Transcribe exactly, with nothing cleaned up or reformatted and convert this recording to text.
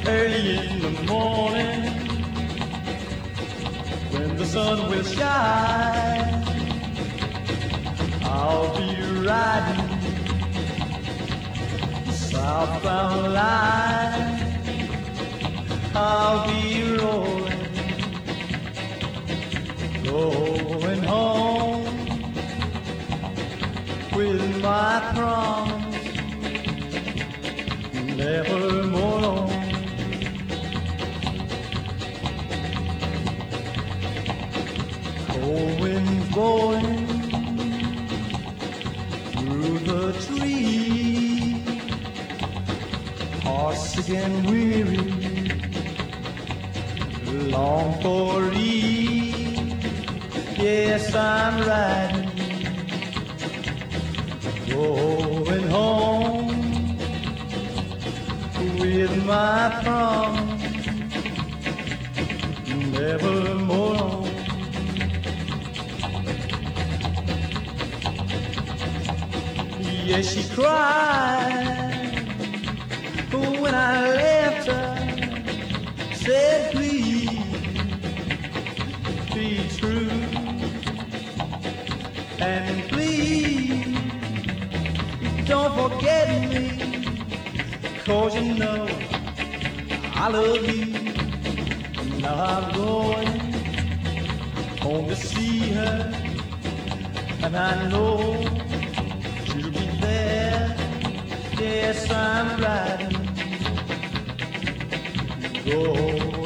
early in the morning when the sun will shine. I'll be riding the southbound line. I'll be rolling, going home with my promise, never more alone. Cold winds blowing through the trees, hearts again weary, long for ease. Yes, I'm riding, going home with my promise, never more alone. Yes, she cried when I left her, said please be true, and please don't forget me, 'cause you know I love you. Now I'm going home to see her, and I know she'll be there. Yes, I'm riding, go